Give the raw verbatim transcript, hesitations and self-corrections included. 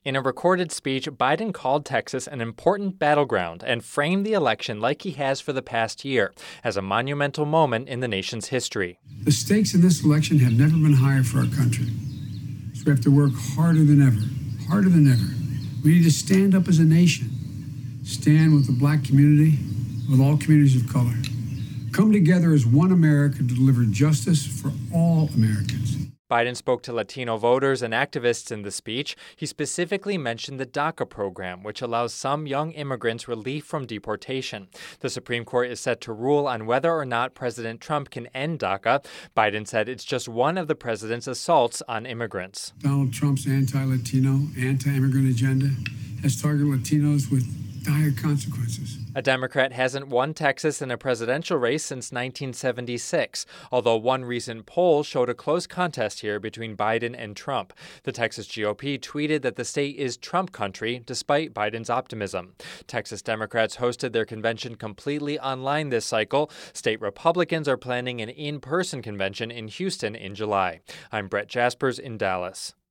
In a recorded speech, Biden called Texas an important battleground and framed the election like he has for the past year, as a monumental moment in the nation's history. The stakes in this election have never been higher for our country. So we have to work harder than ever, harder than ever. We need to stand up as a nation, stand with the black community, with all communities of color. Come together as one America to deliver justice for all Americans. Biden spoke to Latino voters and activists in the speech. He specifically mentioned the DACA program, which allows some young immigrants relief from deportation. The Supreme Court is set to rule on whether or not President Trump can end DACA. Biden said it's just one of the president's assaults on immigrants. Donald Trump's anti-Latino, anti-immigrant agenda has targeted Latinos with dire consequences. A Democrat hasn't won Texas in a presidential race since nineteen seventy-six, although one recent poll showed a close contest here between Biden and Trump. The Texas G O P tweeted that the state is Trump country, despite Biden's optimism. Texas Democrats hosted their convention completely online this cycle. State Republicans are planning an in-person convention in Houston in July. I'm Brett Jaspers in Dallas.